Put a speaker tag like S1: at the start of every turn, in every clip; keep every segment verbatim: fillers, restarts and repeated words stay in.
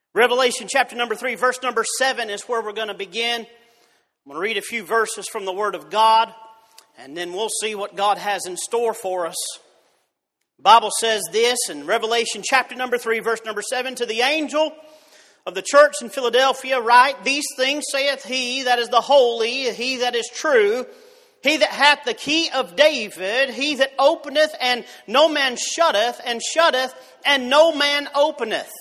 S1: Revelation chapter number three, verse number seven is where we're going to begin. I'm going to read a few verses from the Word of God, and then we'll see what God has in store for us. The Bible says this in Revelation chapter number three, verse number seven, "To the angel of the church in Philadelphia write, These things saith he that is the holy, he that is true, he that hath the key of David, he that openeth, and no man shutteth, and shutteth, and no man openeth.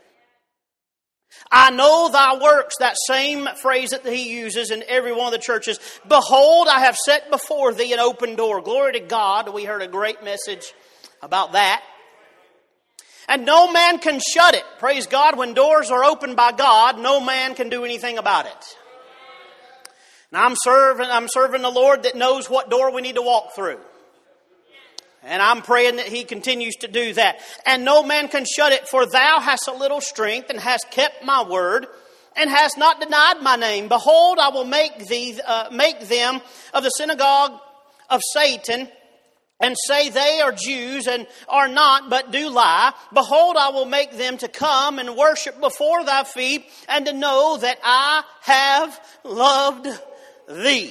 S1: I know thy works," that same phrase that he uses in every one of the churches. "Behold, I have set before thee an open door." Glory to God. We heard a great message about that. "And no man can shut it." Praise God. When doors are opened by God, no man can do anything about it. And I'm serving, I'm serving the Lord that knows what door we need to walk through. And I'm praying that He continues to do that. "And no man can shut it, for thou hast a little strength, and hast kept my word, and hast not denied my name. Behold, I will make thee uh, make them of the synagogue of Satan, and say they are Jews, and are not, but do lie. Behold, I will make them to come and worship before thy feet, and to know that I have loved thee.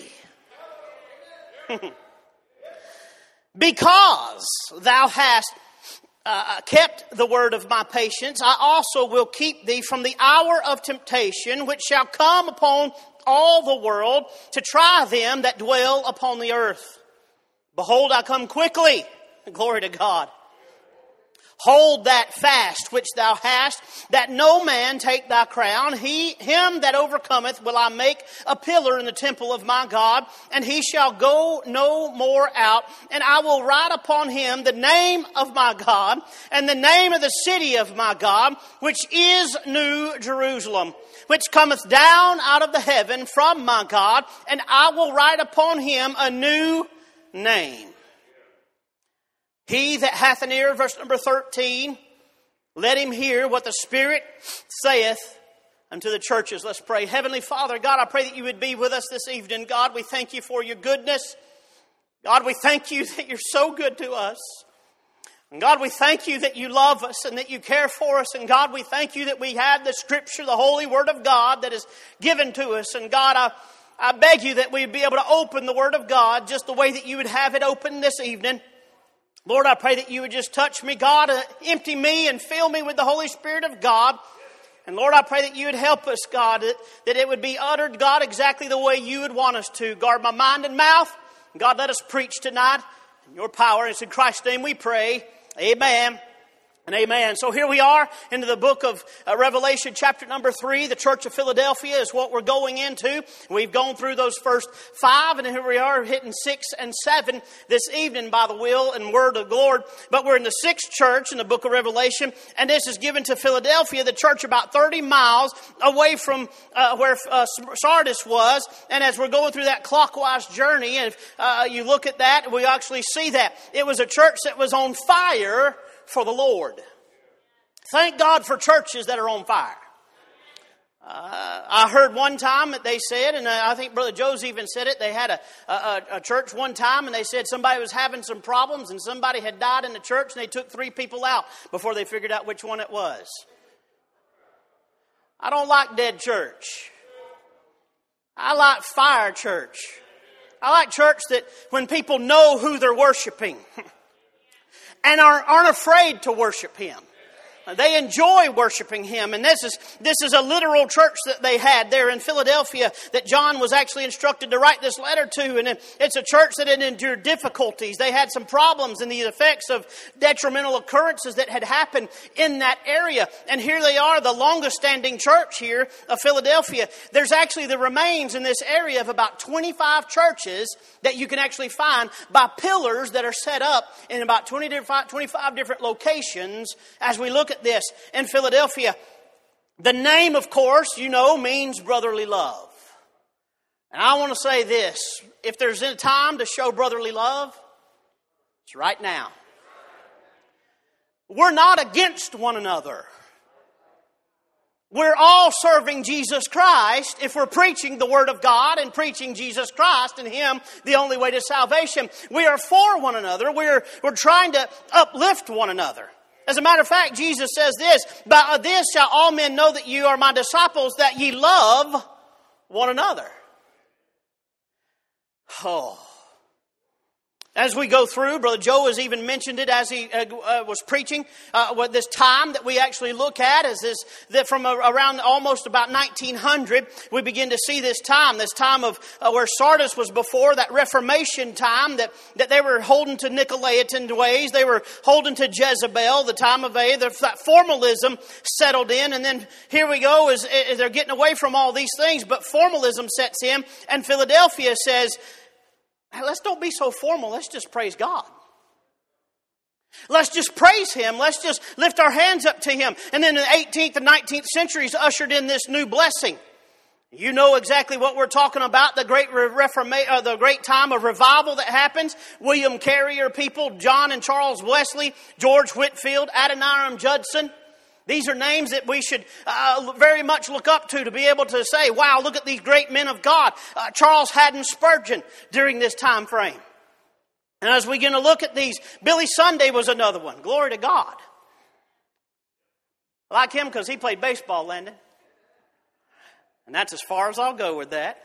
S1: Because thou hast uh, kept the word of my patience, I also will keep thee from the hour of temptation, which shall come upon all the world, to try them that dwell upon the earth. Behold, I come quickly." Glory to God. "Hold that fast which thou hast, that no man take thy crown. He, him that overcometh will I make a pillar in the temple of my God, and he shall go no more out. And I will write upon him the name of my God, and the name of the city of my God, which is New Jerusalem, which cometh down out of the heaven from my God, and I will write upon him a new name. He that hath an ear," verse number thirteen, "let him hear what the Spirit saith unto the churches." Let's pray. Heavenly Father, God, I pray that you would be with us this evening. God, we thank you for your goodness. God, we thank you that you're so good to us. And God, we thank you that you love us and that you care for us. And God, we thank you that we have the Scripture, the Holy Word of God that is given to us. And God, I, I beg you that we'd be able to open the Word of God just the way that you would have it open this evening. Lord, I pray that you would just touch me, God, uh, empty me and fill me with the Holy Spirit of God. And Lord, I pray that you would help us, God, that, that it would be uttered, God, exactly the way you would want us to. Guard my mind and mouth. God, let us preach tonight in your power. It's in Christ's name we pray. Amen. And amen. So here we are into the book of uh, Revelation chapter number three. The church of Philadelphia is what we're going into. We've gone through those first five, and here we are hitting six and seven this evening by the will and word of the Lord. But we're in the sixth church in the book of Revelation, and this is given to Philadelphia, the church about thirty miles away from uh, where uh, Sardis was. And as we're going through that clockwise journey, and if uh, you look at that, we actually see that it was a church that was on fire for the Lord. Thank God for churches that are on fire. Uh, I heard one time that they said, and I think Brother Joe's even said it, they had a, a, a church one time and they said somebody was having some problems and somebody had died in the church and they took three people out before they figured out which one it was. I don't like dead church. I like fire church. I like church that when people know who they're worshiping and aren't, aren't afraid to worship Him. They enjoy worshiping Him. And this is this is a literal church that they had there in Philadelphia that John was actually instructed to write this letter to. And it's a church that had endured difficulties. They had some problems and the effects of detrimental occurrences that had happened in that area. And here they are, the longest standing church here of Philadelphia. There's actually the remains in this area of about twenty-five churches that you can actually find by pillars that are set up in about twenty, twenty-five different locations as we look at this in Philadelphia. The name, of course, you know, means brotherly love. And I want to say this. If there's a time to show brotherly love, it's right now. We're not against one another. We're all serving Jesus Christ if we're preaching the Word of God and preaching Jesus Christ and Him, the only way to salvation. We are for one another. We're, we're trying to uplift one another. As a matter of fact, Jesus says this, by this shall all men know that you are my disciples, that ye love one another. Oh. As we go through, Brother Joe has even mentioned it as he uh, uh, was preaching. Uh, what this time that we actually look at is this, that from a, around almost about nineteen hundred, we begin to see this time, this time of uh, where Sardis was before, that Reformation time, that, that they were holding to Nicolaitan ways, they were holding to Jezebel, the time of A, that formalism settled in, and then here we go, is, is they're getting away from all these things, but formalism sets in, and Philadelphia says, let's don't be so formal. Let's just praise God. Let's just praise Him. Let's just lift our hands up to Him. And then in the eighteenth and nineteenth centuries ushered in this new blessing. You know exactly what we're talking about, the great reformation, uh, the great time of revival that happens. William Carrier people, John and Charles Wesley, George Whitefield, Adoniram Judson. These are names that we should uh, very much look up to to be able to say, wow, look at these great men of God. Uh, Charles Haddon Spurgeon during this time frame. And as we begin to look at these, Billy Sunday was another one. Glory to God. I like him because he played baseball, Landon. And that's as far as I'll go with that.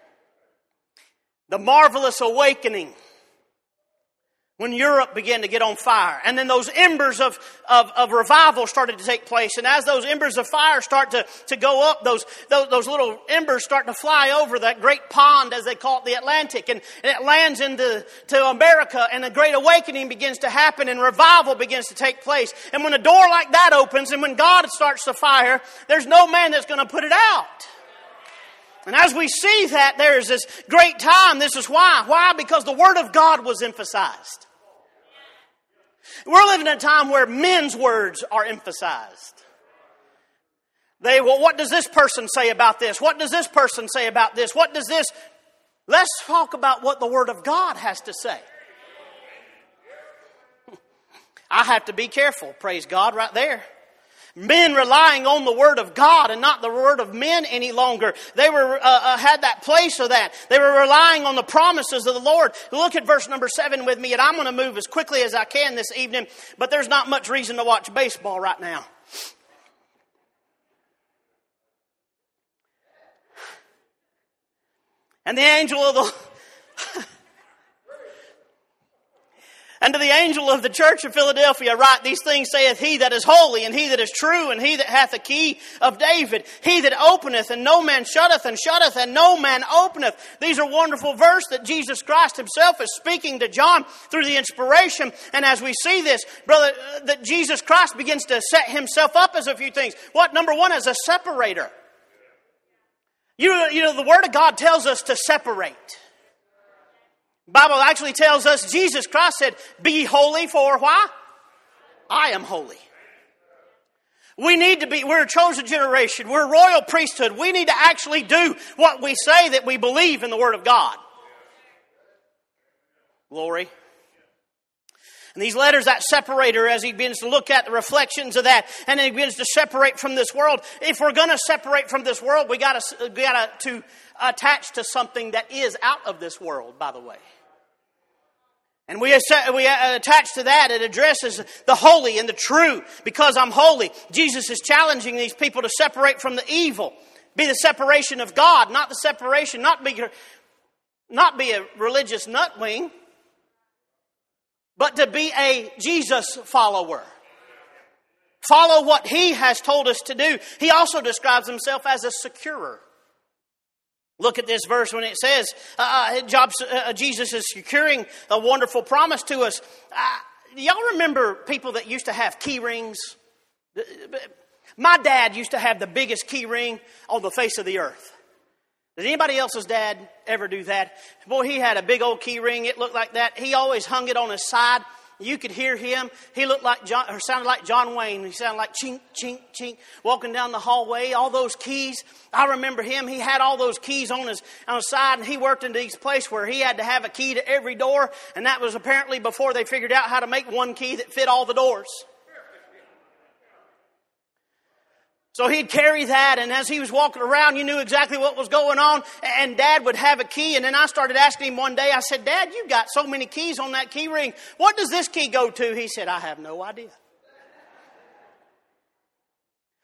S1: The Marvelous Awakening. When Europe began to get on fire. And then those embers of, of, of revival started to take place. And as those embers of fire start to, to go up, those, those, those little embers start to fly over that great pond, as they call it, the Atlantic. And, and it lands into to America, and a great awakening begins to happen, and revival begins to take place. And when a door like that opens, and when God starts the fire, there's no man that's going to put it out. And as we see that, there's this great time. This is why. Why? Because the Word of God was emphasized. We're living in a time where men's words are emphasized. They, well, what does this person say about this? What does this person say about this? What does this? Let's talk about what the Word of God has to say. I have to be careful, praise God, right there. Men relying on the Word of God and not the word of men any longer. They were uh, uh, had that place of that. They were relying on the promises of the Lord. Look at verse number seven with me, and I'm going to move as quickly as I can this evening, but there's not much reason to watch baseball right now. And the angel of the... And to the angel of the church of Philadelphia write, these things saith he that is holy, and he that is true, and he that hath the key of David, he that openeth, and no man shutteth, and shutteth, and no man openeth. These are wonderful verses that Jesus Christ himself is speaking to John through the inspiration. And as we see this, brother, that Jesus Christ begins to set himself up as a few things. What? Number one, as a separator. You, you know, the Word of God tells us to separate. The Bible actually tells us, Jesus Christ said, be ye holy, for why? I am holy. We need to be, we're a chosen generation. We're a royal priesthood. We need to actually do what we say that we believe in the Word of God. Glory. And these letters, that separator, as he begins to look at the reflections of that, and then he begins to separate from this world. If we're going to separate from this world, we got to, we got to attach to something that is out of this world, by the way. And we attach to that, it addresses the holy and the true. Because I'm holy, Jesus is challenging these people to separate from the evil. Be the separation of God, not the separation, not be, not be a religious nutwing, but to be a Jesus follower. Follow what He has told us to do. He also describes Himself as a securer. Look at this verse when it says, uh, Job, uh, Jesus is securing a wonderful promise to us. Uh, y'all remember people that used to have key rings? My dad used to have the biggest key ring on the face of the earth. Did anybody else's dad ever do that? Boy, he had a big old key ring. It looked like that. He always hung it on his side. You could hear him. He looked like John, or sounded like John Wayne. He sounded like chink, chink, chink, walking down the hallway. All those keys. I remember him. He had all those keys on his on his side, and he worked in these places where he had to have a key to every door. And that was apparently before they figured out how to make one key that fit all the doors. So he'd carry that, and as he was walking around, you knew exactly what was going on. And Dad would have a key, and then I started asking him one day, I said, Dad, you've got so many keys on that key ring. What does this key go to? He said, I have no idea.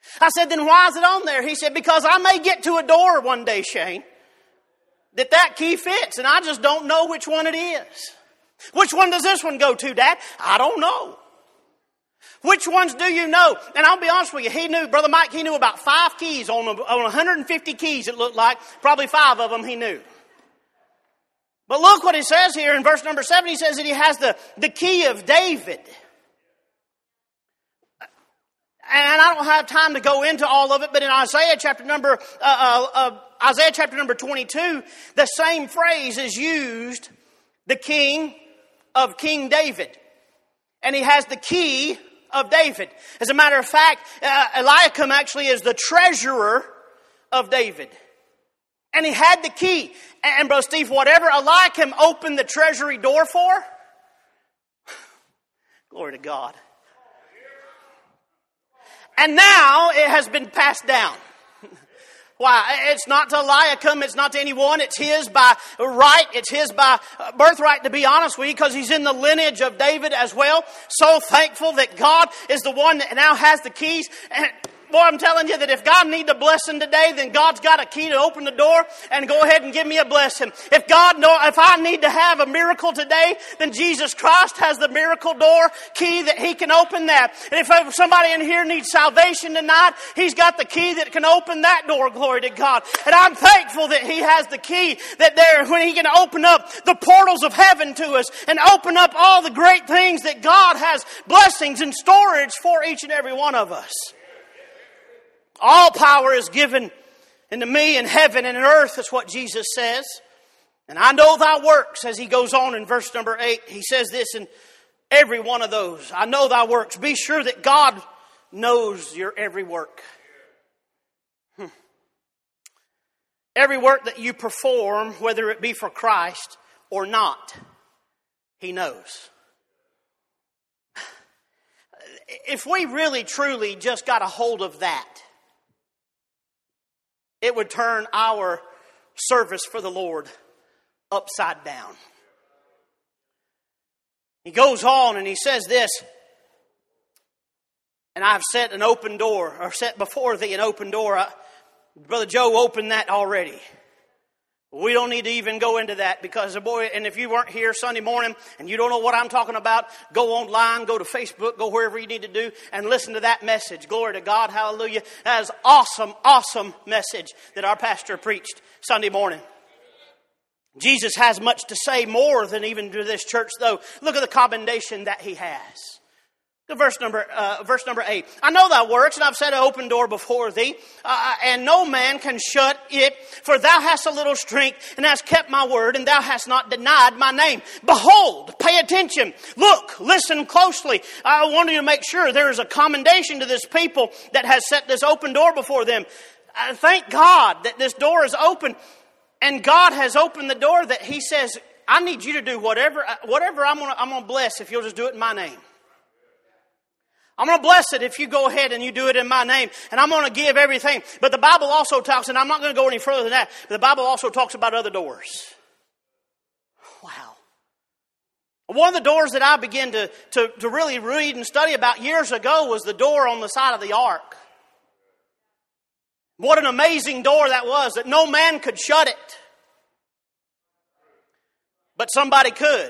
S1: I said, then why is it on there? He said, because I may get to a door one day, Shane, that that key fits, and I just don't know which one it is. Which one does this one go to, Dad? I don't know. Which ones do you know? And I'll be honest with you, he knew, Brother Mike, he knew about five keys on, on one hundred fifty keys it looked like. Probably five of them he knew. But look what he says here in verse number seven. He says that he has the, the key of David. And I don't have time to go into all of it, but in Isaiah chapter number, uh, uh, uh, Isaiah chapter number twenty-two, the same phrase is used, the king of King David. And he has the key of David. As a matter of fact, uh, Eliakim actually is the treasurer of David. And he had the key. And Brother Steve, whatever Eliakim opened the treasury door for, glory to God. And now it has been passed down. Why? It's not to Eliakim, it's not to anyone. It's his by right, it's his by birthright, to be honest with you, because he's in the lineage of David as well. So thankful that God is the one that now has the keys. And boy, I'm telling you that if God needs a blessing today, then God's got a key to open the door and go ahead and give me a blessing. If God know, if I need to have a miracle today, then Jesus Christ has the miracle door key that He can open that. And if somebody in here needs salvation tonight, He's got the key that can open that door, glory to God. And I'm thankful that He has the key that there, when He can open up the portals of heaven to us and open up all the great things that God has blessings and storage for each and every one of us. All power is given unto me in heaven and in earth, is what Jesus says. And I know thy works, as he goes on in verse number eight. He says this in every one of those. I know thy works. Be sure that God knows your every work. Hmm. Every work that you perform, whether it be for Christ or not, He knows. If we really, truly just got a hold of that, it would turn our service for the Lord upside down. He goes on and he says this, and I've set an open door, or set before thee an open door. I, Brother Joe opened that already. We don't need to even go into that because, boy, and if you weren't here Sunday morning and you don't know what I'm talking about, go online, go to Facebook, go wherever you need to do and listen to that message. Glory to God, hallelujah. That is awesome, awesome message that our pastor preached Sunday morning. Jesus has much to say, more than even to this church, though. Look at the commendation that He has. Look at verse number, uh, verse number eight. I know thy works, and I've set an open door before thee, uh, and no man can shut it. For thou hast a little strength, and hast kept my word, and thou hast not denied my name. Behold, pay attention, look, listen closely. I want you to make sure there is a commendation to this people that has set this open door before them. Uh, thank God that this door is open, and God has opened the door that He says, I need you to do whatever, whatever I'm going to I'm going to bless if you'll just do it in my name. I'm going to bless it if you go ahead and you do it in my name. And I'm going to give everything. But the Bible also talks, and I'm not going to go any further than that, but the Bible also talks about other doors. Wow. One of the doors that I began to, to, to really read and study about years ago was the door on the side of the ark. What an amazing door that was, that no man could shut it. But somebody could.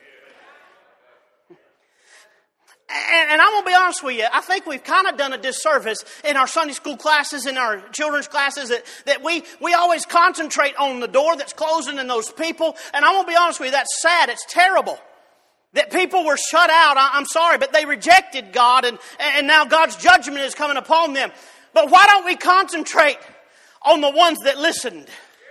S1: And, and I'm going to be honest with you, I think we've kind of done a disservice in our Sunday school classes, in our children's classes, that, that we, we always concentrate on the door that's closing and those people. And I'm going to be honest with you, that's sad, it's terrible. That people were shut out, I, I'm sorry, but they rejected God, and, and now God's judgment is coming upon them. But why don't we concentrate on the ones that listened?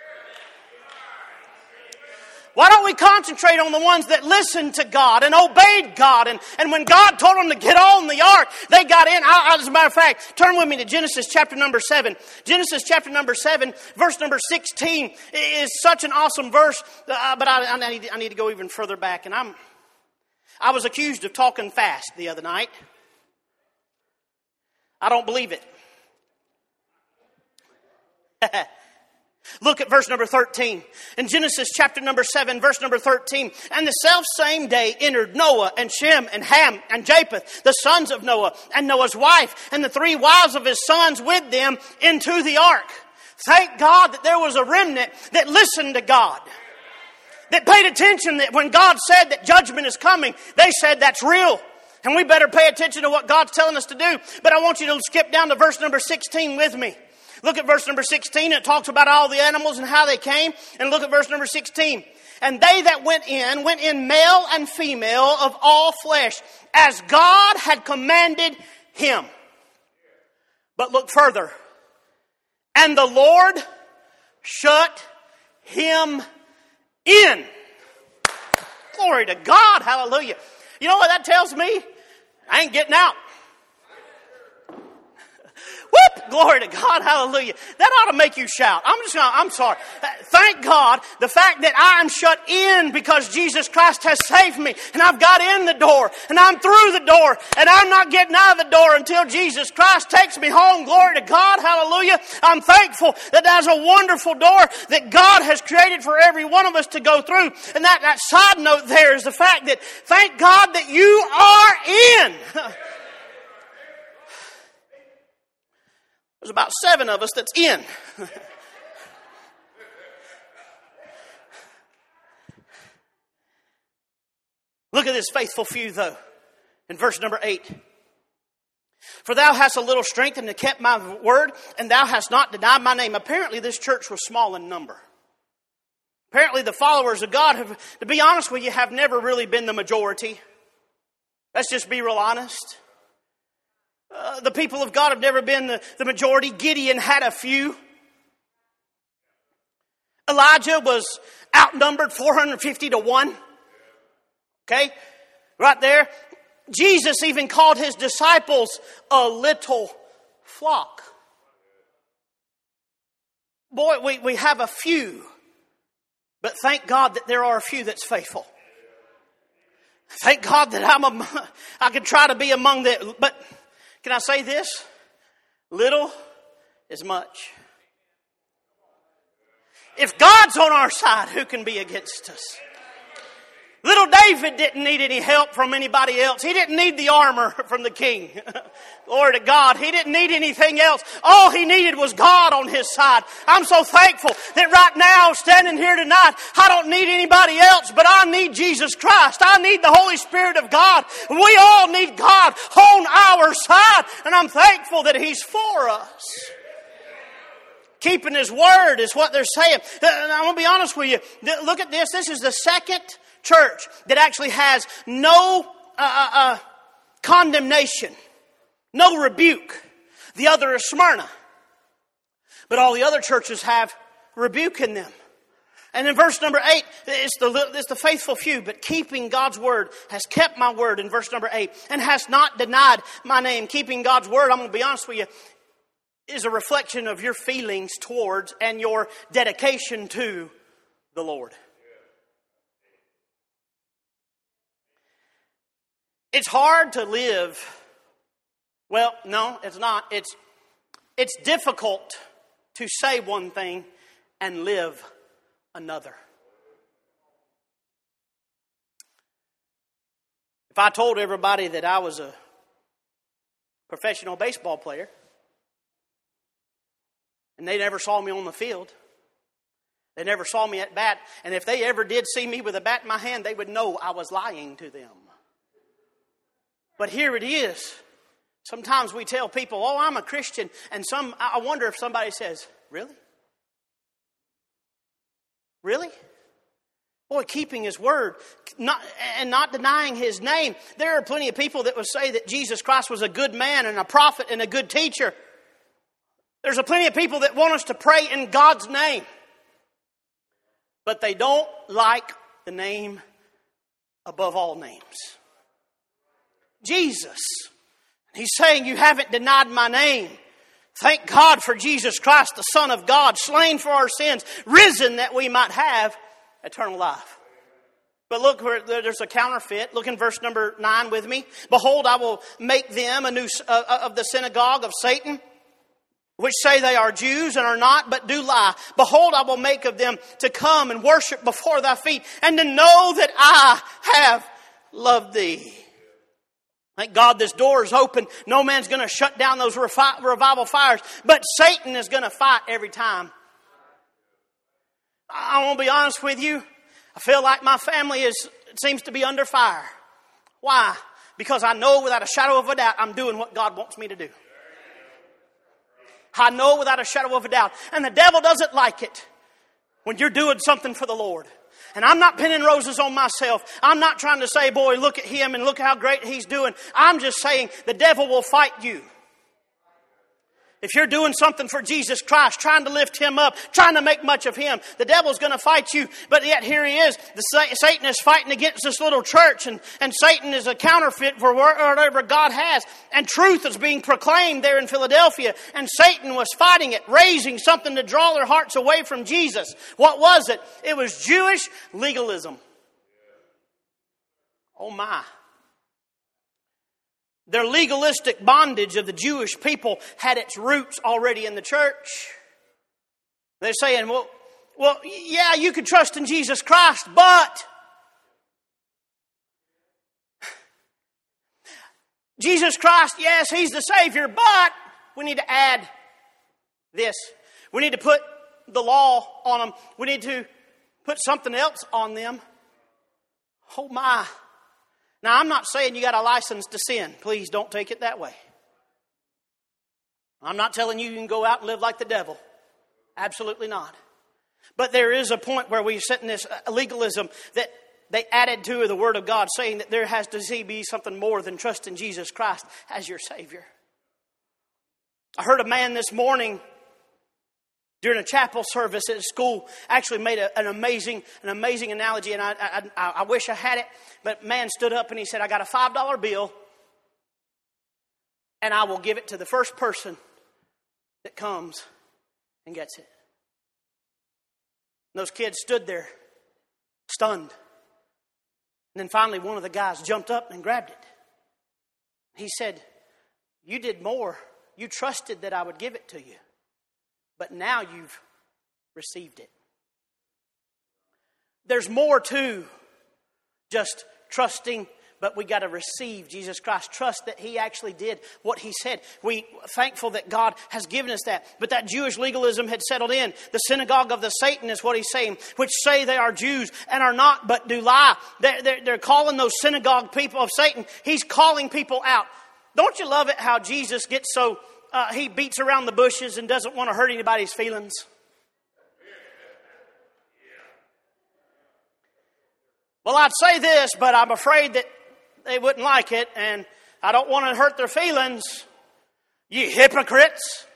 S1: Why don't we concentrate on the ones that listened to God and obeyed God? And, and when God told them to get on the ark, they got in. I, as a matter of fact, turn with me to Genesis chapter number seven. Genesis chapter number seven, verse number sixteen is such an awesome verse. Uh, but I, I, need, I need to go even further back. And I'm, I was accused of talking fast the other night. I don't believe it. Look at verse number thirteen. In Genesis chapter number seven, verse number thirteen. And the self same day entered Noah and Shem and Ham and Japheth, the sons of Noah, and Noah's wife, and the three wives of his sons with them into the ark. Thank God that there was a remnant that listened to God. That paid attention, that when God said that judgment is coming, they said that's real. And we better pay attention to what God's telling us to do. But I want you to skip down to verse number sixteen with me. Look at verse number sixteen. It talks about all the animals and how they came. And look at verse number sixteen. And they that went in, went in male and female of all flesh, as God had commanded him. But look further. And the Lord shut him in. Glory to God. Hallelujah. You know what that tells me? I ain't getting out. Whoop! Glory to God. Hallelujah. That ought to make you shout. I'm just gonna, I'm sorry. Thank God the fact that I am shut in because Jesus Christ has saved me. And I've got in the door. And I'm through the door. And I'm not getting out of the door until Jesus Christ takes me home. Glory to God. Hallelujah. I'm thankful that there's a wonderful door that God has created for every one of us to go through. And that, that side note there is the fact that thank God that you are in. There's about seven of us that's in. Look at this faithful few, though, in verse number eight. For thou hast a little strength and have kept my word, and thou hast not denied my name. Apparently, this church was small in number. Apparently, the followers of God, have, to be honest with you, have never really been the majority. Let's just be real honest. Uh, the people of God have never been the, the majority. Gideon had a few. Elijah was outnumbered four hundred fifty to one. Okay? Right there. Jesus even called his disciples a little flock. Boy, we, we have a few. But thank God that there are a few that's faithful. Thank God that I'm a, I can try to be among the... But can I say this? Little is much. If God's on our side, who can be against us? Little David didn't need any help from anybody else. He didn't need the armor from the king. Glory to God. He didn't need anything else. All he needed was God on his side. I'm so thankful that right now, standing here tonight, I don't need anybody else, but I need Jesus Christ. I need the Holy Spirit of God. We all need God on our side, and I'm thankful that He's for us. Keeping His word is what they're saying. I'm going to be honest with you. Look at this. This is the second church that actually has no uh, uh, condemnation, no rebuke. The other is Smyrna. But all the other churches have rebuke in them. And in verse number eight, it's the, it's the faithful few, but keeping God's word, has kept my word in verse number eight, and has not denied my name. Keeping God's word, I'm going to be honest with you, is a reflection of your feelings towards and your dedication to the Lord. It's hard to live. Well, no, it's not. It's it's difficult to say one thing and live another. If I told everybody that I was a professional baseball player and they never saw me on the field, they never saw me at bat, and if they ever did see me with a bat in my hand, they would know I was lying to them. But here it is. Sometimes we tell people, oh, I'm a Christian. And some, I wonder if somebody says, really? Really? Boy, keeping His word not, and not denying His name. There are plenty of people that would say that Jesus Christ was a good man and a prophet and a good teacher. There's a plenty of people that want us to pray in God's name. But they don't like the name above all names. Jesus. He's saying, you haven't denied my name. Thank God for Jesus Christ, the Son of God, slain for our sins, risen that we might have eternal life. But look, there's a counterfeit. Look in verse number nine with me. Behold, I will make them a new uh, of the synagogue of Satan, which say they are Jews and are not, but do lie. Behold, I will make of them to come and worship before thy feet, and to know that I have loved thee. Thank God this door is open. No man's going to shut down those refi- revival fires. But Satan is going to fight every time. I want to be honest with you. I feel like my family is seems to be under fire. Why? Because I know without a shadow of a doubt I'm doing what God wants me to do. I know without a shadow of a doubt. And the devil doesn't like it when you're doing something for the Lord. And I'm not pinning roses on myself. I'm not trying to say, boy, look at him and look how great he's doing. I'm just saying the devil will fight you. If you're doing something for Jesus Christ, trying to lift him up, trying to make much of him, the devil's going to fight you. But yet here he is. The Satan is fighting against this little church. And, and Satan is a counterfeit for whatever God has. And truth is being proclaimed there in Philadelphia. And Satan was fighting it, raising something to draw their hearts away from Jesus. What was it? It was Jewish legalism. Oh my. Their legalistic bondage of the Jewish people had its roots already in the church. They're saying, well, well, yeah, you could trust in Jesus Christ, but Jesus Christ, yes, he's the Savior, but we need to add this. We need to put the law on them. We need to put something else on them. Oh my. Now, I'm not saying you got a license to sin. Please don't take it that way. I'm not telling you you can go out and live like the devil. Absolutely not. But there is a point where we sit in this legalism that they added to the Word of God, saying that there has to be something more than trust in Jesus Christ as your Savior. I heard a man this morning during a chapel service at school actually made a, an amazing an amazing analogy, and I, I, I wish I had it. But man stood up and he said, I got a five dollar bill, and I will give it to the first person that comes and gets it. And those kids stood there, stunned. And then finally one of the guys jumped up and grabbed it. He said, you did more. You trusted that I would give it to you. But now you've received it. There's more to just trusting, but we got to receive Jesus Christ. Trust that he actually did what he said. We thankful that God has given us that. But that Jewish legalism had settled in. The synagogue of the Satan is what he's saying, which say they are Jews and are not, but do lie. They're, they're, they're calling those synagogue people of Satan. He's calling people out. Don't you love it how Jesus gets so... Uh, he beats around the bushes and doesn't want to hurt anybody's feelings. Well, I'd say this, but I'm afraid that they wouldn't like it, and I don't want to hurt their feelings. You hypocrites.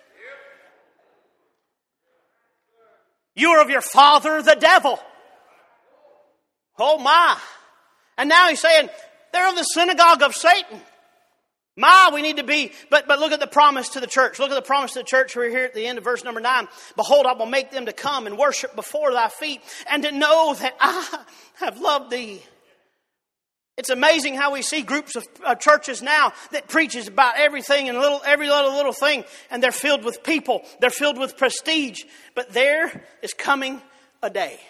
S1: You are of your father, the devil. Oh, my. And now he's saying, they're of the synagogue of Satan. My, we need to be, but but look at the promise to the church. Look at the promise to the church. We're here at the end of verse number nine. Behold, I will make them to come and worship before thy feet, and to know that I have loved thee. It's amazing how we see groups of uh, churches now that preaches about everything and little every little little thing, and they're filled with people. They're filled with prestige. But there is coming a day.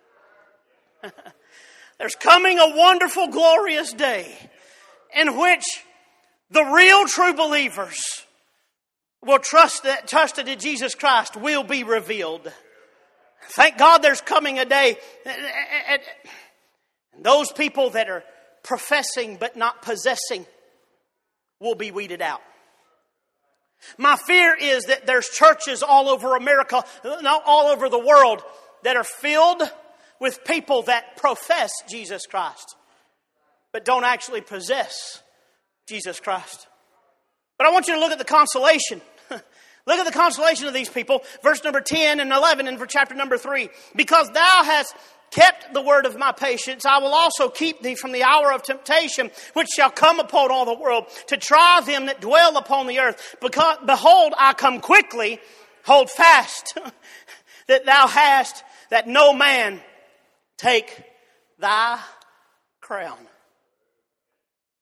S1: There's coming a wonderful, glorious day in which the real true believers will trust that trusted in Jesus Christ will be revealed. Thank God there's coming a day. And those people that are professing but not possessing will be weeded out. My fear is that there's churches all over America, not all over the world, that are filled with people that profess Jesus Christ but don't actually possess Jesus Christ. But I want you to look at the consolation. Look at the consolation of these people. Verse number ten and eleven and for chapter number three. Because thou hast kept the word of my patience, I will also keep thee from the hour of temptation, which shall come upon all the world, to try them that dwell upon the earth. Because, behold, I come quickly. Hold fast that thou hast, that no man take thy crown.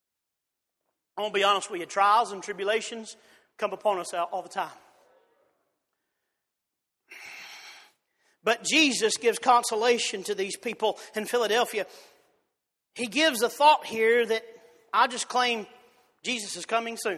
S1: I'm going to be honest with you. Trials and tribulations come upon us all the time. But Jesus gives consolation to these people in Philadelphia. He gives a thought here that I just claim Jesus is coming soon.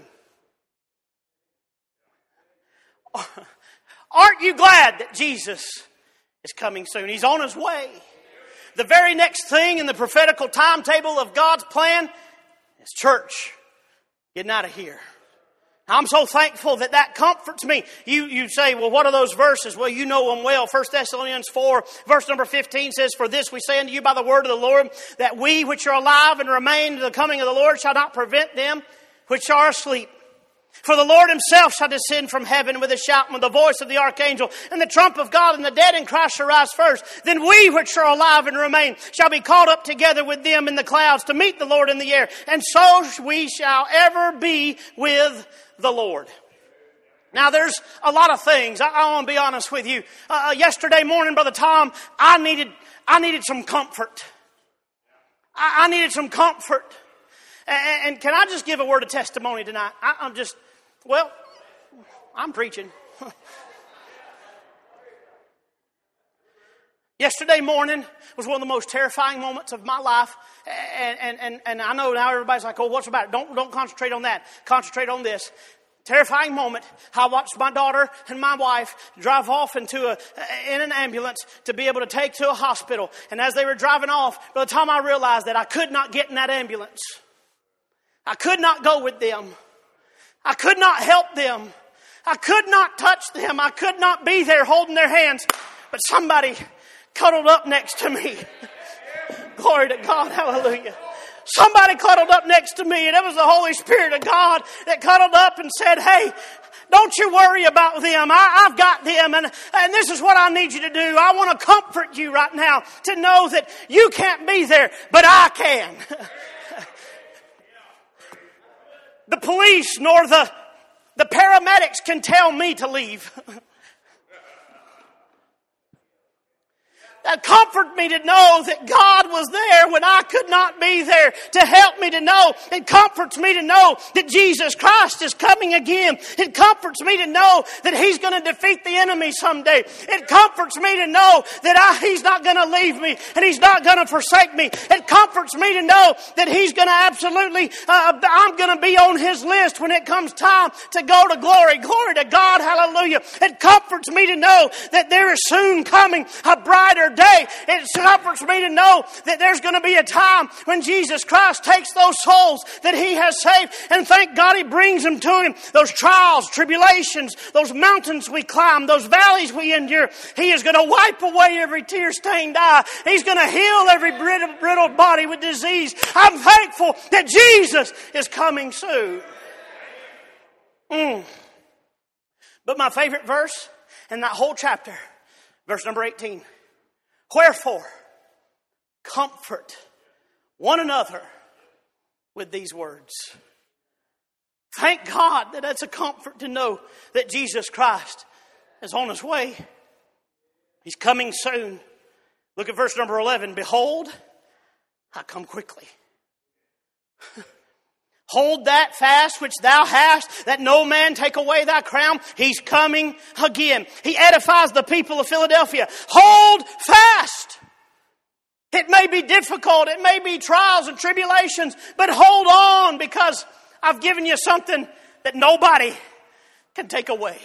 S1: Aren't you glad that Jesus is coming soon? He's on His way. The very next thing in the prophetical timetable of God's plan is church getting out of here. I'm so thankful that that comforts me. You, you say, well, what are those verses? Well, you know them well. First Thessalonians four, verse number fifteen says, for this we say unto you by the word of the Lord, that we which are alive and remain to the coming of the Lord shall not prevent them which are asleep. For the Lord Himself shall descend from heaven with a shout and with the voice of the archangel and the trump of God, and the dead in Christ shall rise first. Then we which are alive and remain shall be caught up together with them in the clouds to meet the Lord in the air. And so we shall ever be with the Lord. Now there's a lot of things. I, I want to be honest with you. Uh, yesterday morning, Brother Tom, I needed I needed some comfort. I, I needed some comfort. And, and can I just give a word of testimony tonight? I, I'm just, well, I'm preaching. Yesterday morning was one of the most terrifying moments of my life. And, and, and, and I know now everybody's like, oh, what's about it? Don't, don't concentrate on that. Concentrate on this. Terrifying moment. I watched my daughter and my wife drive off into a, in an ambulance to be able to take to a hospital. And as they were driving off, by the time I realized that I could not get in that ambulance. I could not go with them. I could not help them. I could not touch them. I could not be there holding their hands. But somebody cuddled up next to me. Glory to God. Hallelujah. Somebody cuddled up next to me, and it was the Holy Spirit of God that cuddled up and said, hey, don't you worry about them. I, I've got them, and, and this is what I need you to do. I want to comfort you right now to know that you can't be there, but I can. The police nor the, the paramedics can tell me to leave. That comforted me to know that God was there when I could not be there, to help me to know. It comforts me to know that Jesus Christ is coming again. It comforts me to know that He's going to defeat the enemy someday. It comforts me to know that I, He's not going to leave me and He's not going to forsake me. It comforts me to know that He's going to absolutely, uh, I'm going to be on His list when it comes time to go to glory. Glory to God. Hallelujah. It comforts me to know that there is soon coming a brighter day. It comforts me to know that there's going to be a time when Jesus Christ takes those souls that He has saved, and thank God He brings them to Him. Those trials, tribulations, those mountains we climb, those valleys we endure, He is going to wipe away every tear-stained eye. He's going to heal every brittle, brittle body with disease. I'm thankful that Jesus is coming soon. Mm. But my favorite verse in that whole chapter, verse number eighteen. Wherefore, comfort one another with these words. Thank God that that's a comfort to know that Jesus Christ is on His way. He's coming soon. Look at verse number eleven. Behold, I come quickly. Hold that fast which thou hast, that no man take away thy crown. He's coming again. He edifies the people of Philadelphia. Hold fast. It may be difficult. It may be trials and tribulations. But hold on, because I've given you something that nobody can take away.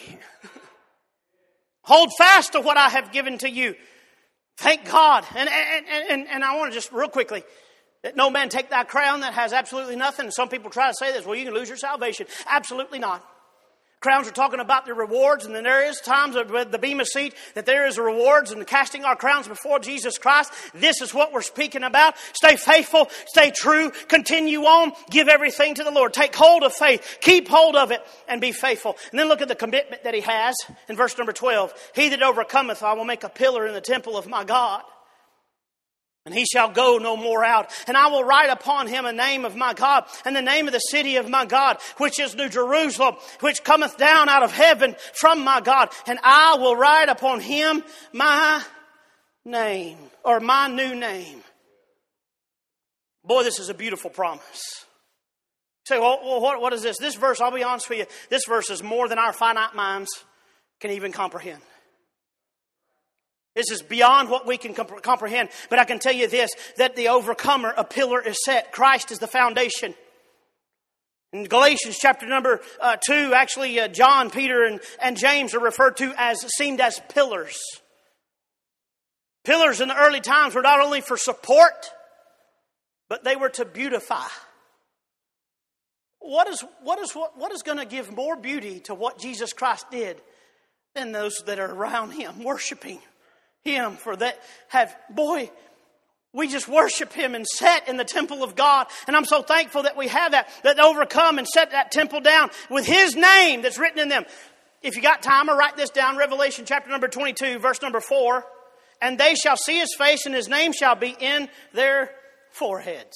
S1: Hold fast to what I have given to you. Thank God. And, and, and, and I want to just real quickly, that no man take thy crown. That has absolutely nothing. And some people try to say this, well, you can lose your salvation. Absolutely not. Crowns are talking about the rewards, and then there is times of the Bema seat that there is rewards and casting our crowns before Jesus Christ. This is what we're speaking about. Stay faithful, stay true, continue on, give everything to the Lord. Take hold of faith, keep hold of it, and be faithful. And then look at the commitment that He has in verse number twelve. He that overcometh, I will make a pillar in the temple of my God. And he shall go no more out. And I will write upon him a name of my God, and the name of the city of my God, which is New Jerusalem, which cometh down out of heaven from my God. And I will write upon him my name, or my new name. Boy, this is a beautiful promise. You say, well, well what, what is this? This verse, I'll be honest with you, this verse is more than our finite minds can even comprehend. This is beyond what we can comp- comprehend. But I can tell you this, that the overcomer, a pillar is set. Christ is the foundation. In Galatians chapter number uh, two, actually uh, John, Peter, and, and James are referred to as, seemed as pillars. Pillars in the early times were not only for support, but they were to beautify. What is, what is, what, what is going to give more beauty to what Jesus Christ did than those that are around Him, worshiping Him for that have, boy, we just worship Him and set in the temple of God. And I'm so thankful that we have that, that overcome and set that temple down with His name that's written in them. If you got time, I'll write this down. Revelation chapter number twenty-two, verse number four. And they shall see His face, and His name shall be in their foreheads.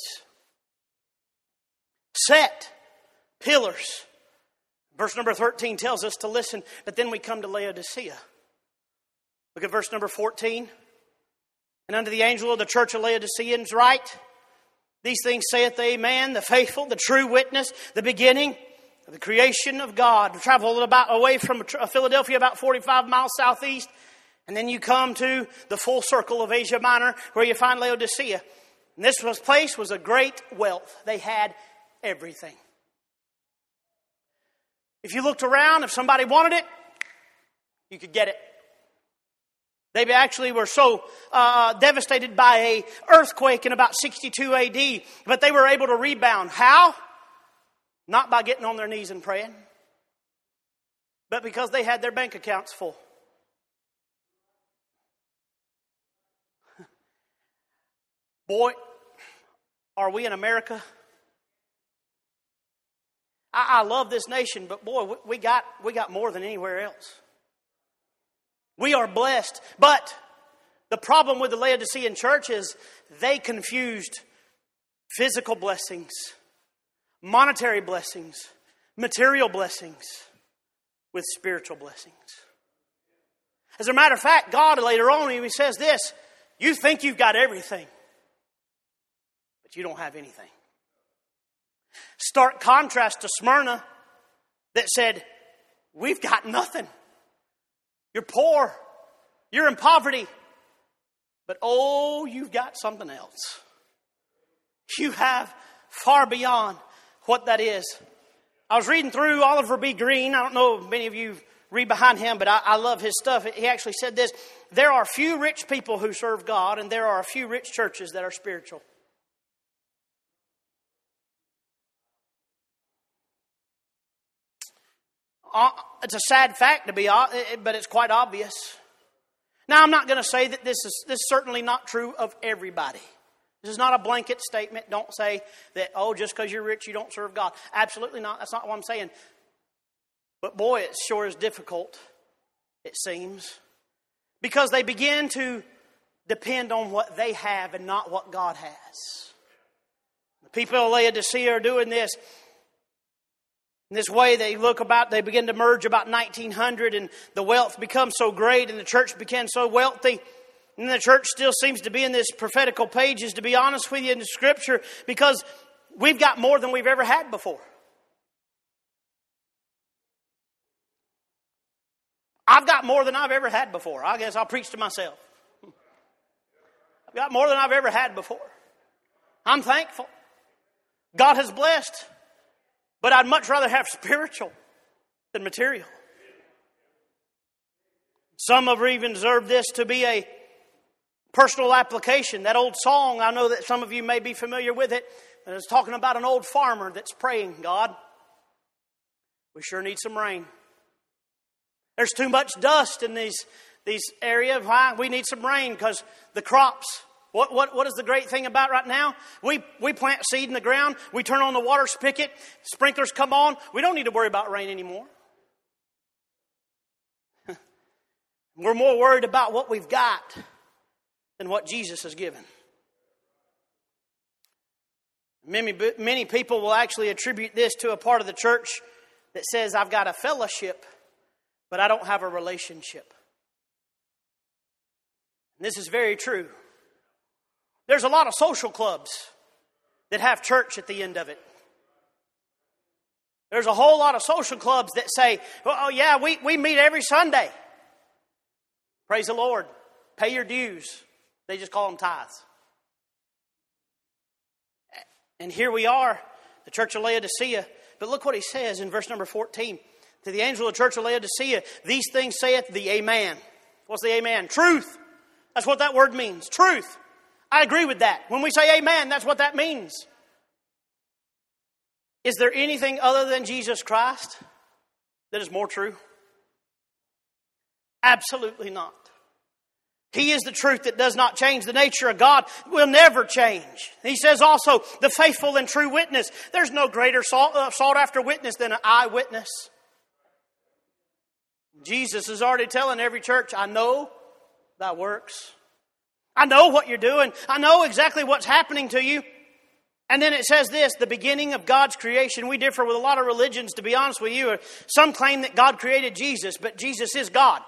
S1: Set. Pillars. Verse number thirteen tells us to listen, but then we come to Laodicea. Look at verse number fourteen. And unto the angel of the church of Laodiceans write, these things saith the Amen, the faithful, the true witness, the beginning of the creation of God. We traveled about away from Philadelphia, about forty-five miles southeast. And then you come to the full circle of Asia Minor, where you find Laodicea. And this was, place was a great wealth. They had everything. If you looked around, if somebody wanted it, you could get it. They actually were so uh, devastated by a earthquake in about sixty-two A D, but they were able to rebound. How? Not by getting on their knees and praying, but because they had their bank accounts full. Boy, are we in America? I, I love this nation, but boy, we got we got more than anywhere else. We are blessed, but the problem with the Laodicean church is they confused physical blessings, monetary blessings, material blessings with spiritual blessings. As a matter of fact, God later on, He says this, you think you've got everything, but you don't have anything. Stark contrast to Smyrna that said, we've got nothing. You're poor. You're in poverty. But oh, you've got something else. You have far beyond what that is. I was reading through Oliver B. Green. I don't know if many of you read behind him, but I, I love his stuff. He actually said this. There are few rich people who serve God, and there are a few rich churches that are spiritual. It's a sad fact to be, but it's quite obvious. Now, I'm not going to say that this is this is certainly not true of everybody. This is not a blanket statement. Don't say that, oh, just because you're rich, you don't serve God. Absolutely not. That's not what I'm saying. But boy, it sure is difficult, it seems. Because they begin to depend on what they have and not what God has. The people of Laodicea are doing this. In this way, they look about, they begin to merge about nineteen hundred, and the wealth becomes so great, and the church became so wealthy. And the church still seems to be in this prophetical pages, to be honest with you, in the Scripture, because we've got more than we've ever had before. I've got more than I've ever had before. I guess I'll preach to myself. I've got more than I've ever had before. I'm thankful. God has blessed. But I'd much rather have spiritual than material. Some have even observed this to be a personal application. That old song, I know that some of you may be familiar with it. And it's talking about an old farmer that's praying, God, we sure need some rain. There's too much dust in these, these areas. Why? We need some rain because the crops. What, what, what is the great thing about right now? We, we plant seed in the ground. We turn on the water spigot. Sprinklers come on. We don't need to worry about rain anymore. We're more worried about what we've got than what Jesus has given. Many, many people will actually attribute this to a part of the church that says, I've got a fellowship, but I don't have a relationship. And this is very true. There's a lot of social clubs that have church at the end of it. There's a whole lot of social clubs that say, oh yeah, we, we meet every Sunday. Praise the Lord. Pay your dues. They just call them tithes. And here we are, the church of Laodicea. But look what he says in verse number fourteen. To the angel of the church of Laodicea, these things saith the Amen. What's the Amen? Truth. That's what that word means. Truth. I agree with that. When we say Amen, that's what that means. Is there anything other than Jesus Christ that is more true? Absolutely not. He is the truth that does not change. The nature of God will never change. He says also, the faithful and true witness. There's no greater sought, uh, sought after witness than an eyewitness. Jesus is already telling every church, I know thy works. I know what you're doing. I know exactly what's happening to you. And then it says this, the beginning of God's creation. We differ with a lot of religions, to be honest with you. Some claim that God created Jesus, but Jesus is God.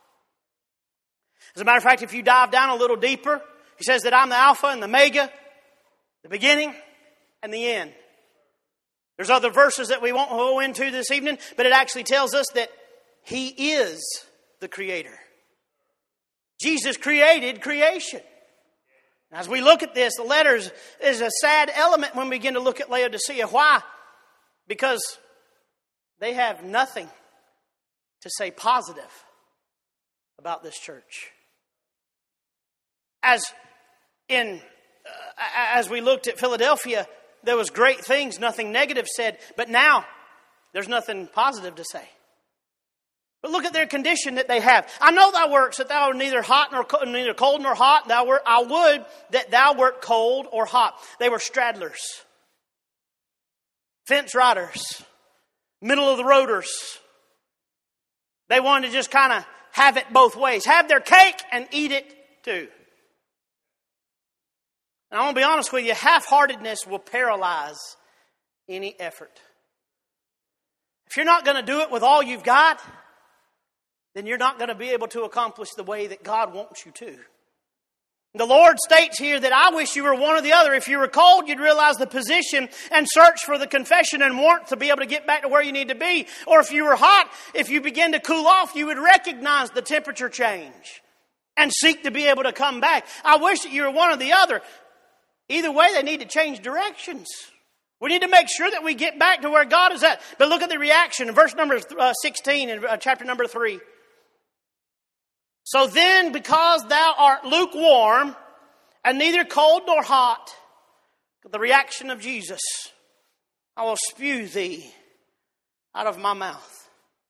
S1: As a matter of fact, if you dive down a little deeper, he says that I'm the Alpha and the Omega, the beginning and the end. There's other verses that we won't go into this evening, but it actually tells us that He is the Creator. Jesus created creation. As we look at this, the letters is a sad element when we begin to look at Laodicea. Why? Because they have nothing to say positive about this church. As in, uh, as we looked at Philadelphia, there was great things, nothing negative said. But now, there's nothing positive to say. But look at their condition that they have. I know thy works, that thou art neither hot nor co- neither cold nor hot. Thou wert, I would that thou wert cold or hot. They were straddlers, fence riders, middle of the roaders. They wanted to just kind of have it both ways. Have their cake and eat it too. And I want to be honest with you, half-heartedness will paralyze any effort. If you're not going to do it with all you've got, then you're not going to be able to accomplish the way that God wants you to. The Lord states here that I wish you were one or the other. If you were cold, you'd realize the position and search for the confession and warmth to be able to get back to where you need to be. Or if you were hot, if you begin to cool off, you would recognize the temperature change and seek to be able to come back. I wish that you were one or the other. Either way, they need to change directions. We need to make sure that we get back to where God is at. But look at the reaction in verse number sixteen in chapter number three. So then, because thou art lukewarm, and neither cold nor hot, the reaction of Jesus, I will spew thee out of my mouth.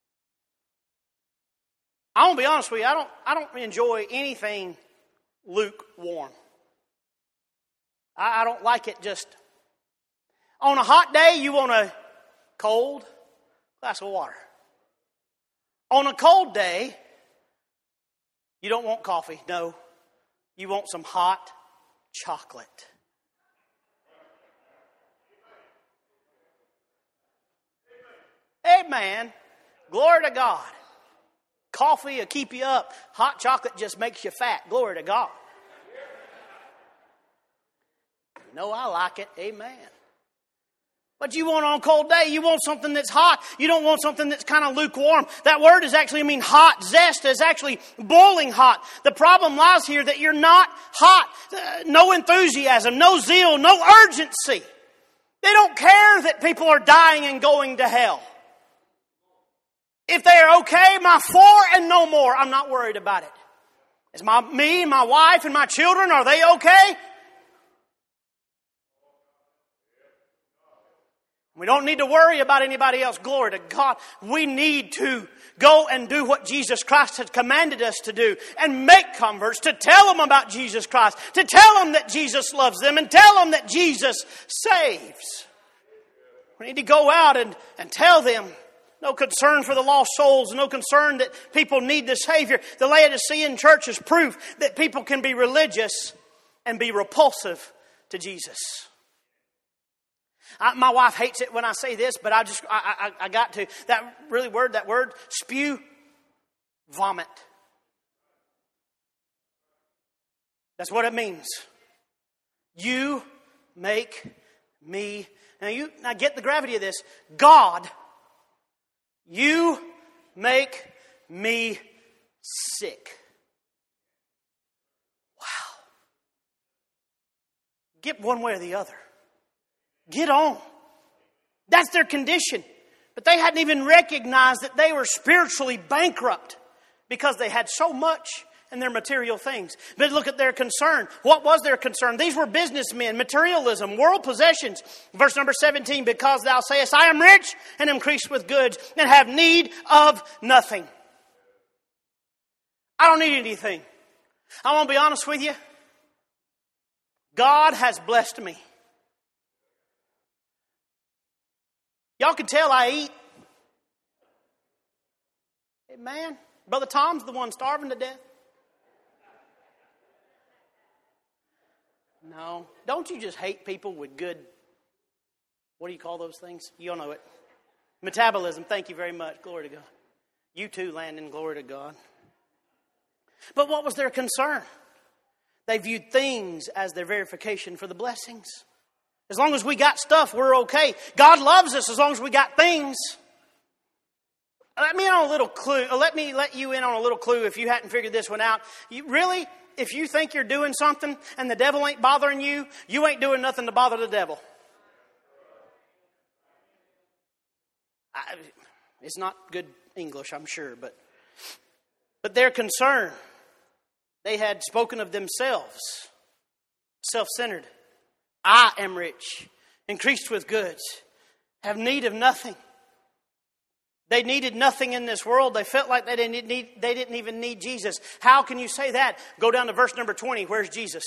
S1: I want to be honest with you, I don't, I don't enjoy anything lukewarm. I, I don't like it just... On a hot day, you want a cold glass of water. On a cold day, you don't want coffee. No, you want some hot chocolate. Amen. Glory to God. Coffee will keep you up. Hot chocolate just makes you fat. Glory to God. No, I like it. Amen. But you want on a cold day, you want something that's hot. You don't want something that's kind of lukewarm. That word is actually mean hot. Zest is actually boiling hot. The problem lies here that you're not hot. Uh, no enthusiasm, no zeal, no urgency. They don't care that people are dying and going to hell. If they are okay, my four and no more, I'm not worried about it. Is my me, my wife, and my children, are they okay? We don't need to worry about anybody else. Glory to God. We need to go and do what Jesus Christ has commanded us to do and make converts, to tell them about Jesus Christ, to tell them that Jesus loves them and tell them that Jesus saves. We need to go out and, and tell them. No concern for the lost souls, no concern that people need the Savior. The Laodicean church is proof that people can be religious and be repulsive to Jesus. I, my wife hates it when I say this, but I just, I, I, I got to. That really word, that word, spew, vomit. That's what it means. You make me, now you, now get the gravity of this. God, you make me sick. get one way or the other. Get on. That's their condition. But they hadn't even recognized that they were spiritually bankrupt because they had so much in their material things. But look at their concern. What was their concern? These were businessmen, materialism, world possessions. Verse number seventeen, because thou sayest, I am rich and am increased with goods and have need of nothing. I don't need anything. I want to be honest with you. God has blessed me. Y'all can tell I eat. Hey, man, Brother Tom's the one starving to death. No, don't you just hate people with good, what do you call those things? You'll know it. Metabolism, thank you very much. Glory to God. You too, Landon, glory to God. But what was their concern? They viewed things as their verification for the blessings. As long as we got stuff, we're okay. God loves us as long as we got things. Let me in on a little clue. Let me let you in on a little clue if you hadn't figured this one out. You really, if you think you're doing something and the devil ain't bothering you, you ain't doing nothing to bother the devil. I, it's not good English, I'm sure, but but their concern, they had spoken of themselves, self-centered. I am rich, increased with goods, have need of nothing. They needed nothing in this world. They felt like they didn't need, they didn't even need Jesus. How can you say that? Go down to verse number twenty. Where's Jesus?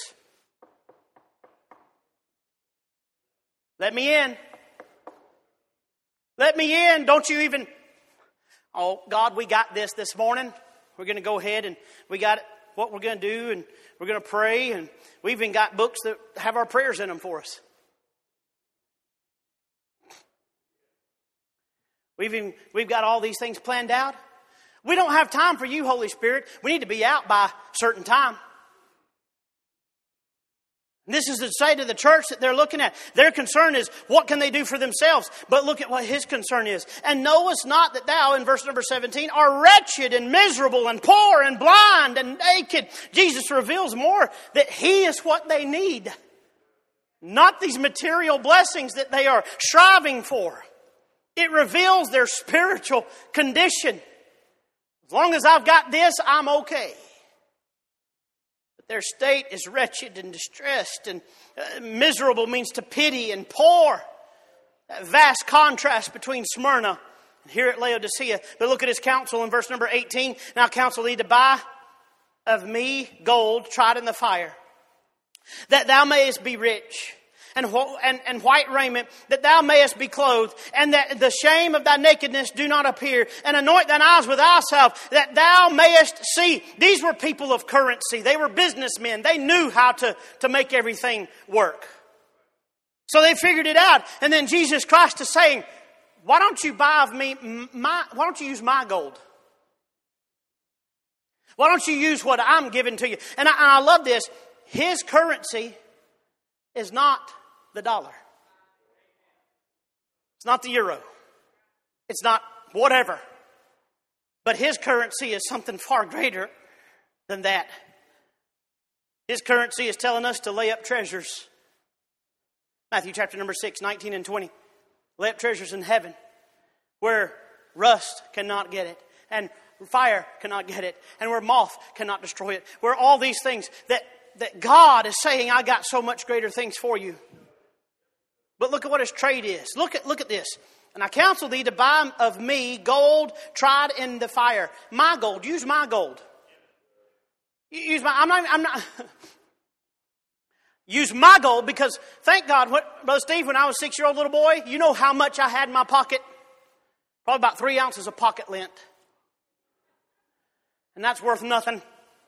S1: Let me in. Let me in. Don't you even... Oh, God, we got this this morning. We're going to go ahead and we got what we're going to do, and we're going to pray, and we even got books that have our prayers in them for us. We've even, we've got all these things planned out. We don't have time for you, Holy Spirit. We need to be out by a certain time. And this is to say to the church that they're looking at. Their concern is, what can they do for themselves? But look at what his concern is. And knowest not that thou, in verse number seventeen, are wretched and miserable and poor and blind and naked. Jesus reveals more that he is what they need. Not these material blessings that they are striving for. It reveals their spiritual condition. As long as I've got this, I'm okay. But their state is wretched and distressed, and uh, miserable means to pity, and poor. That vast contrast between Smyrna and here at Laodicea. But look at his counsel in verse number eighteen. Now counsel thee to buy of me gold tried in the fire, that thou mayest be rich. And, and, and white raiment, that thou mayest be clothed, and that the shame of thy nakedness do not appear, and anoint thine eyes with eye salve, that thou mayest see. These were people of currency. They were businessmen. They knew how to, to make everything work. So they figured it out. And then Jesus Christ is saying, why don't you buy of me, my, why don't you use my gold? Why don't you use what I'm giving to you? And I, and I love this. His currency is not the dollar. It's not the euro. It's not whatever. But his currency is something far greater than that. His currency is telling us to lay up treasures. Matthew chapter number six, nineteen and twenty. Lay up treasures in heaven, where rust cannot get it, and fire cannot get it, and where moth cannot destroy it. Where all these things that, that God is saying, I got so much greater things for you. But look at what his trade is. Look at, look at this. And I counsel thee to buy of me gold tried in the fire. My gold. Use my gold. Use my, I'm not, I'm not. Use my gold, because thank God, what, Brother Steve, when I was a six-year-old little boy, you know how much I had in my pocket? Probably about three ounces of pocket lint. And that's worth nothing.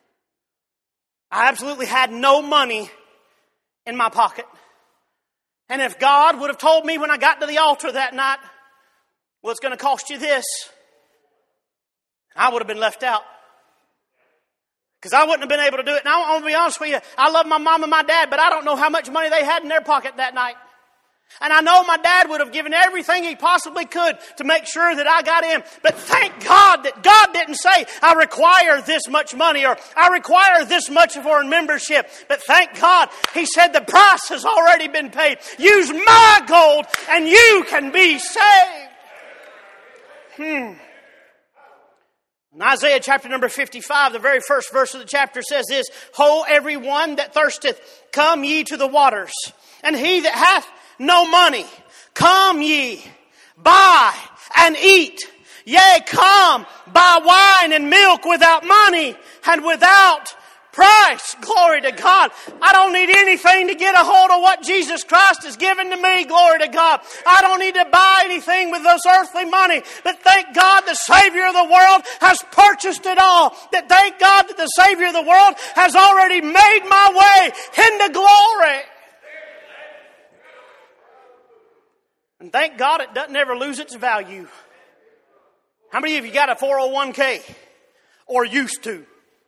S1: I absolutely had no money in my pocket. And if God would have told me when I got to the altar that night, well, it's going to cost you this, I would have been left out. Because I wouldn't have been able to do it. And I want to be honest with you, I love my mom and my dad, but I don't know how much money they had in their pocket that night. And I know my dad would have given everything he possibly could to make sure that I got in. But thank God that God didn't say, I require this much money or I require this much for membership. But thank God He said the price has already been paid. Use my gold and you can be saved. Hmm. In Isaiah chapter number fifty-five, the very first verse of the chapter says this, Ho, everyone that thirsteth, come ye to the waters. And he that hath no money, come ye, buy and eat. Yea, come, buy wine and milk without money and without price. Glory to God. I don't need anything to get a hold of what Jesus Christ has given to me. Glory to God. I don't need to buy anything with those earthly money. But thank God the Savior of the world has purchased it all. That thank God that the Savior of the world has already made my way into glory. And thank God it doesn't ever lose its value. How many of you got a four oh one k? Or used to?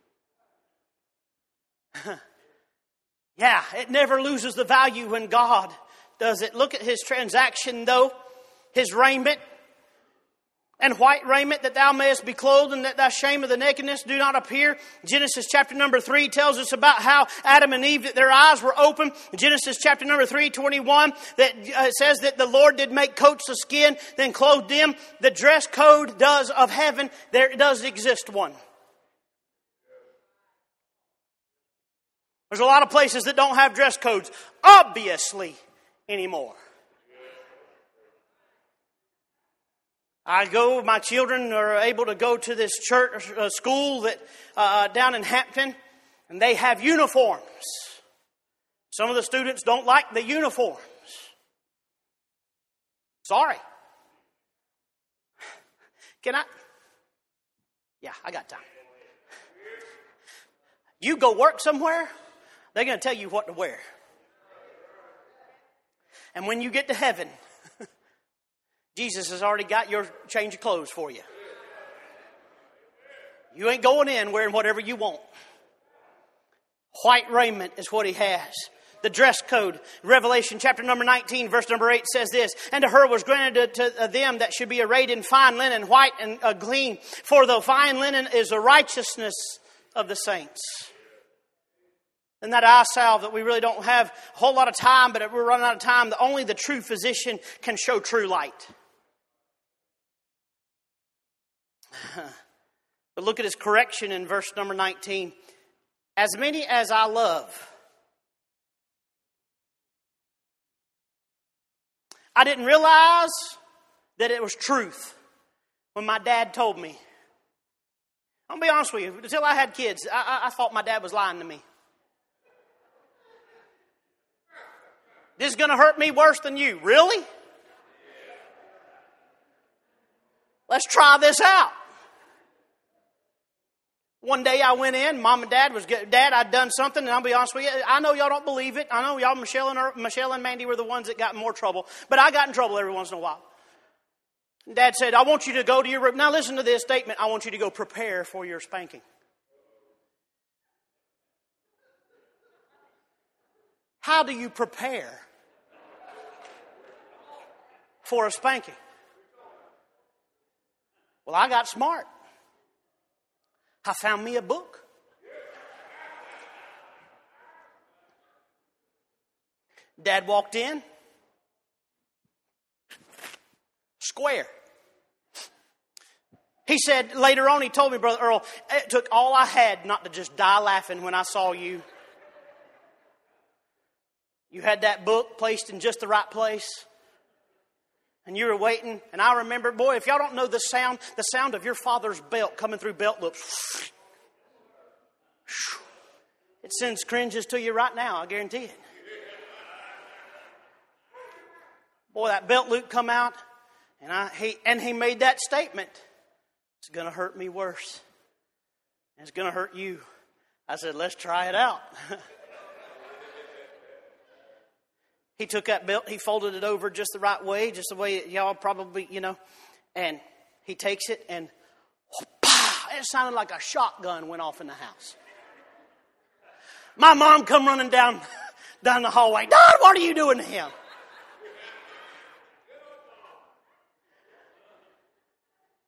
S1: Yeah, it never loses the value when God does it. Look at His transaction though. His raiment. And white raiment, that thou mayest be clothed, and that thy shame of the nakedness do not appear. Genesis chapter number three tells us about how Adam and Eve, that their eyes were open. Genesis chapter number three, twenty-one, that uh, says that the Lord did make coats of skin, then clothed them. The dress code does of heaven, there does exist one. There's a lot of places that don't have dress codes, obviously, anymore. I go, my children are able to go to this church uh, school that uh, down in Hampton, and they have uniforms. Some of the students don't like the uniforms. Sorry. Can I? Yeah, I got time. You go work somewhere, they're going to tell you what to wear. And when you get to heaven, Jesus has already got your change of clothes for you. You ain't going in wearing whatever you want. White raiment is what He has. The dress code. Revelation chapter number nineteen, verse number eight says this, And to her was granted to, to them that should be arrayed in fine linen, white and uh, clean. For the fine linen is the righteousness of the saints. And that eye salve that we really don't have a whole lot of time, but we're running out of time. That only the true physician can show true light. But look at His correction in verse number nineteen. As many as I love. I didn't realize that it was truth when my dad told me. I'm going to be honest with you. Until I had kids, I, I, I thought my dad was lying to me. This is going to hurt me worse than you. Really? Let's try this out. One day I went in, Mom and Dad was, Dad, I'd done something, and I'll be honest with you, I know y'all don't believe it. I know y'all, Michelle and, Michelle and Mandy were the ones that got in more trouble, but I got in trouble every once in a while. And Dad said, I want you to go to your room. Now listen to this statement. I want you to go prepare for your spanking. How do you prepare for a spanking? Well, I got smart. I found me a book. Dad walked in. Square. He said, later on, he told me, Brother Earl, it took all I had not to just die laughing when I saw you. You had that book placed in just the right place. And you were waiting. And I remember, boy, if y'all don't know the sound, the sound of your father's belt coming through belt loops. It sends cringes to you right now, I guarantee it. Boy, that belt loop come out. And I he and he made that statement. It's going to hurt me worse. It's going to hurt you. I said, let's try it out. He took that belt, he folded it over just the right way, just the way y'all probably, you know, and he takes it and whoop-ah, it sounded like a shotgun went off in the house. My mom come running down, down the hallway. Dad, what are you doing to him?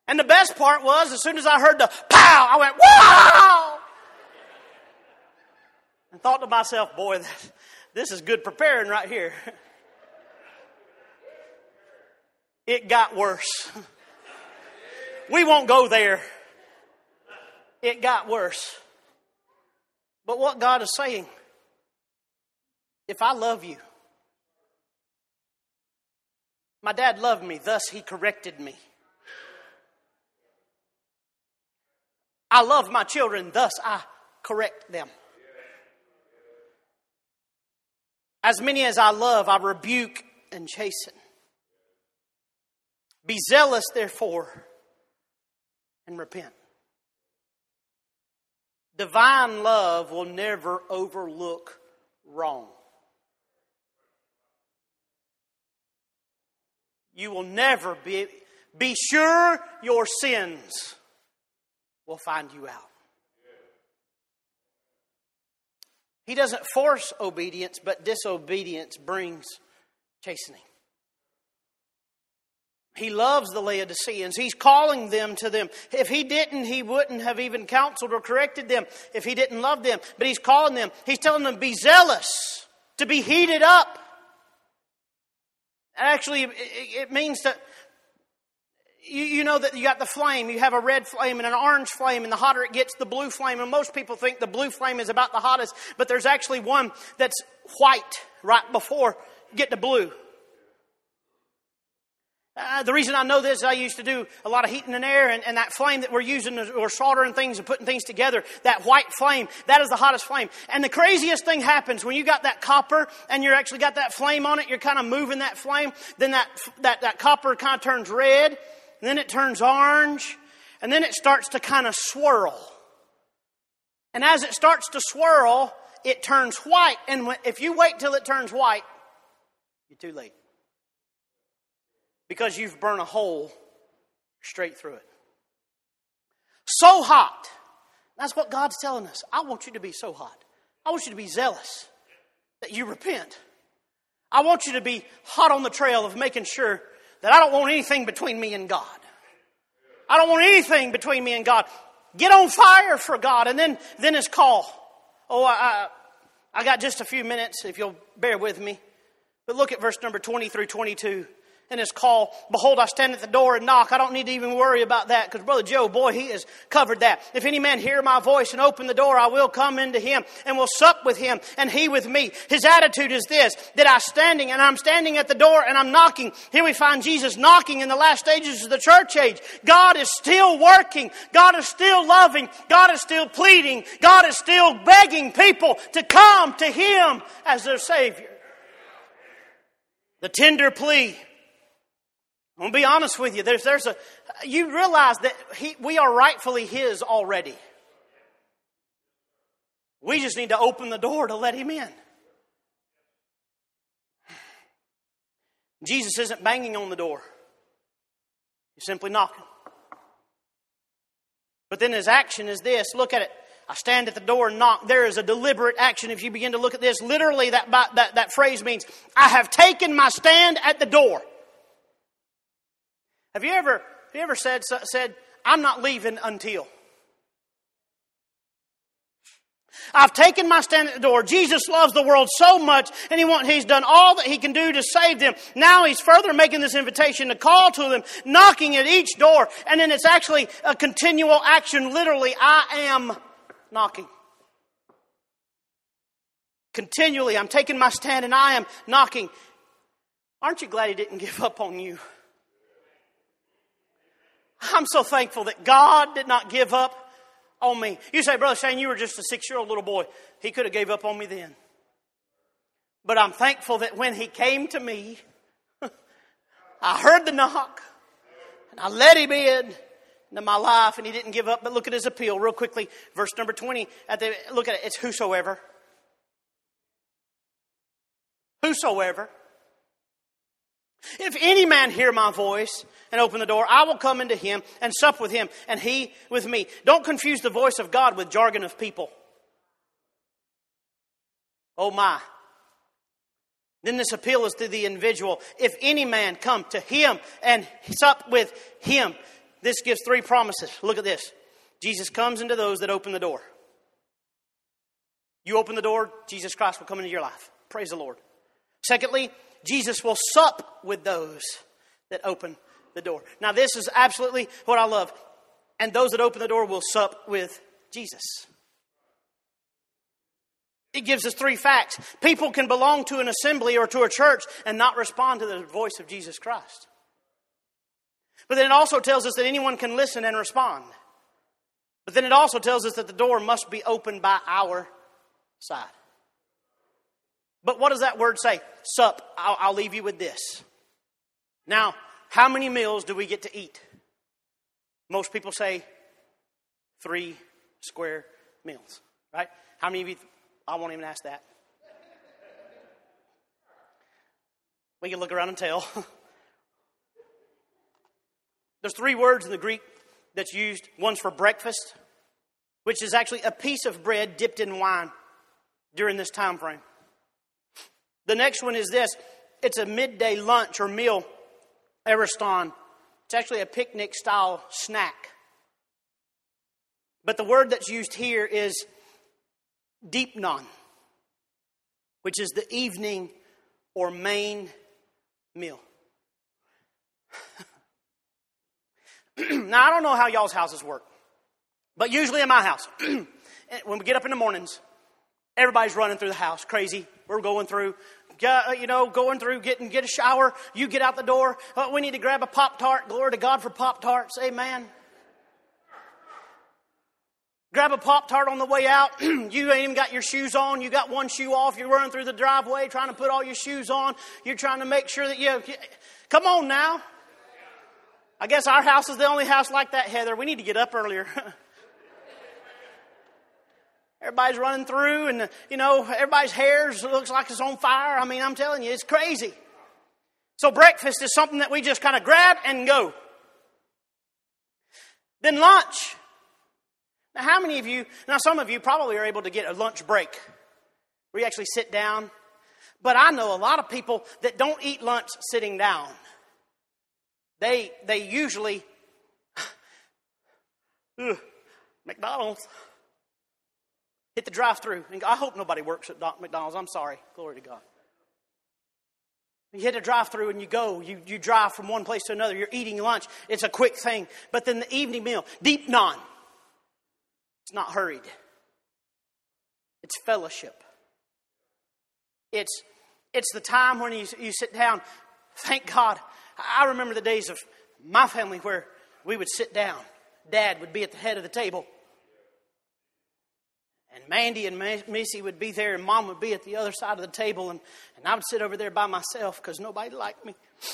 S1: And the best part was, as soon as I heard the pow, I went, wow! And thought to myself, boy, that, this is good preparing right here. It got worse. We won't go there. It got worse. But what God is saying, if I love you, my dad loved me, thus he corrected me. I love my children, thus I correct them. As many as I love, I rebuke and chasten. Be zealous, therefore, and repent. Divine love will never overlook wrong. You will never be, be sure your sins will find you out. He doesn't force obedience, but disobedience brings chastening. He loves the Laodiceans. He's calling them to them. If he didn't, he wouldn't have even counseled or corrected them if he didn't love them. But he's calling them. He's telling them, be zealous, to be heated up. Actually, it, it means that you, you know that you got the flame. You have a red flame and an orange flame, and the hotter it gets, the blue flame. And most people think the blue flame is about the hottest, but there's actually one that's white right before you get to blue. Uh, the reason I know this is I used to do a lot of heating and air, and, and that flame that we're using or soldering things and putting things together, that white flame, that is the hottest flame. And the craziest thing happens when you got that copper and you're actually got that flame on it, you're kind of moving that flame, then that, that, that copper kind of turns red, and then it turns orange, and then it starts to kind of swirl. And as it starts to swirl, it turns white. And when, if you wait till it turns white, you're too late. Because you've burned a hole straight through it. So hot. That's what God's telling us. I want you to be so hot. I want you to be zealous that you repent. I want you to be hot on the trail of making sure that I don't want anything between me and God. I don't want anything between me and God. Get on fire for God. And then, then his call. Oh, I, I, I got just a few minutes if you'll bear with me. But look at verse number twenty through twenty-two. In his call, behold, I stand at the door and knock. I don't need to even worry about that because Brother Joe, boy, he has covered that. If any man hear my voice and open the door, I will come into him and will sup with him and he with me. His attitude is this, that I'm standing and I'm standing at the door and I'm knocking. Here we find Jesus knocking in the last stages of the church age. God is still working. God is still loving. God is still pleading. God is still begging people to come to him as their Savior. The tender plea. I'm going to be honest with you. There's, there's a, you realize that he, we are rightfully his already. We just need to open the door to let him in. Jesus isn't banging on the door. He's simply knocking. But then his action is this. Look at it. I stand at the door and knock. There is a deliberate action. If you begin to look at this, literally that, that, that phrase means, I have taken my stand at the door. Have you ever, have you ever said, said, I'm not leaving until? I've taken my stand at the door. Jesus loves the world so much, and he want, he's done all that he can do to save them. Now he's further making this invitation to call to them, knocking at each door. And then it's actually a continual action. Literally, I am knocking. Continually, I'm taking my stand and I am knocking. Aren't you glad he didn't give up on you? I'm so thankful that God did not give up on me. You say, Brother Shane, you were just a six-year-old little boy. He could have gave up on me then. But I'm thankful that when he came to me, I heard the knock, and I let him in into my life, and he didn't give up. But look at his appeal real quickly. Verse number twenty. At the, look at it. It's whosoever. Whosoever. If any man hear my voice and open the door, I will come into him and sup with him and he with me. Don't confuse the voice of God with jargon of people. Oh my. Then this appeal is to the individual. If any man come to him and sup with him, this gives three promises. Look at this. Jesus comes into those that open the door. You open the door, Jesus Christ will come into your life. Praise the Lord. Secondly, Jesus will sup with those that open the door. Now this is absolutely what I love. And those that open the door will sup with Jesus. It gives us three facts. People can belong to an assembly or to a church and not respond to the voice of Jesus Christ. But then it also tells us that anyone can listen and respond. But then it also tells us that the door must be opened by our side. But what does that word say? Sup. I'll, I'll leave you with this. Now, how many meals do we get to eat? Most people say three square meals, right? How many of you... I won't even ask that. We can look around and tell. There's three words in the Greek that's used. One's for breakfast, which is actually a piece of bread dipped in wine during this time frame. The next one is this. It's a midday lunch or meal, ariston. It's actually a picnic-style snack. But the word that's used here is deepnon, which is the evening or main meal. Now, I don't know how y'all's houses work, but usually in my house, when we get up in the mornings, everybody's running through the house, crazy. We're going through, you know, going through, getting, get a shower. You get out the door. Oh, we need to grab a Pop-Tart. Glory to God for Pop-Tarts. Amen. Grab a Pop-Tart on the way out. You ain't even got your shoes on. You got one shoe off. You're running through the driveway trying to put all your shoes on. You're trying to make sure that you... Come on now. I guess our house is the only house like that, Heather. We need to get up earlier. Everybody's running through and, you know, everybody's hair looks like it's on fire. I mean, I'm telling you, it's crazy. So breakfast is something that we just kind of grab and go. Then lunch. Now, how many of you, now some of you probably are able to get a lunch break where you actually sit down. But I know a lot of people that don't eat lunch sitting down. They they usually, ugh, McDonald's, hit the drive-thru. And I hope nobody works at McDonald's. I'm sorry. Glory to God. You hit a drive-thru and you go. You, you drive from one place to another. You're eating lunch. It's a quick thing. But then the evening meal, deepnon. It's not hurried. It's fellowship. It's it's the time when you, you sit down. Thank God. I remember the days of my family where we would sit down. Dad would be at the head of the table. And Mandy and Missy would be there and Mom would be at the other side of the table. And, and I would sit over there by myself because nobody liked me.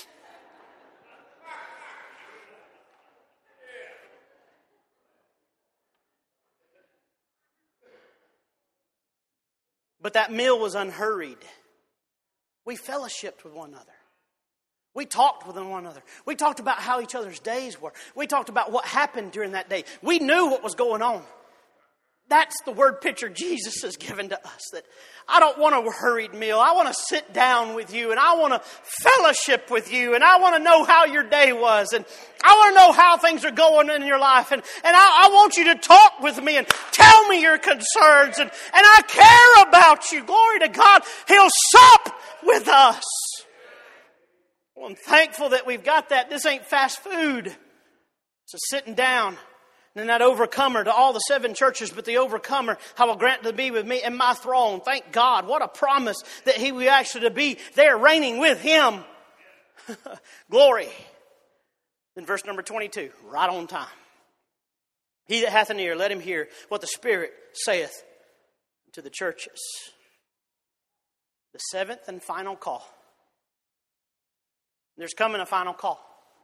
S1: But that meal was unhurried. We fellowshiped with one another. We talked with one another. We talked about how each other's days were. We talked about what happened during that day. We knew what was going on. That's the word picture Jesus has given to us. That I don't want a hurried meal. I want to sit down with you and I want to fellowship with you and I want to know how your day was and I want to know how things are going in your life and, and I, I want you to talk with me and tell me your concerns and, and I care about you. Glory to God. He'll sup with us. Well, I'm thankful that we've got that. This ain't fast food. It's a sitting down. And that overcomer to all the seven churches, but the overcomer, I will grant to be with me in my throne. Thank God. What a promise that he will actually to be there reigning with him. Glory. Then verse number twenty-two, right on time. He that hath an ear, let him hear what the Spirit saith to the churches. The seventh and final call. There's coming a final call.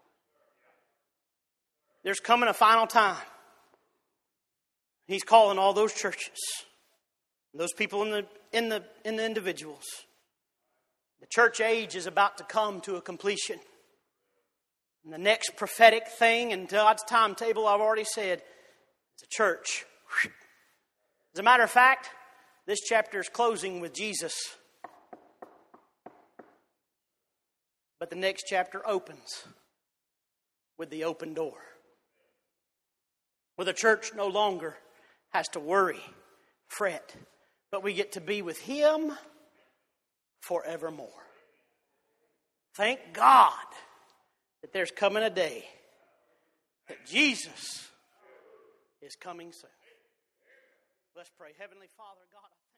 S1: There's coming a final time. He's calling all those churches, those people in the in the in the individuals. The church age is about to come to a completion. And the next prophetic thing in God's timetable, I've already said, is a church. As a matter of fact, this chapter is closing with Jesus. But the next chapter opens with the open door. where the church no longer has to worry, fret, but we get to be with Him forevermore. Thank God that there's coming a day that Jesus is coming soon. Let's pray. Heavenly Father, God, I thank you.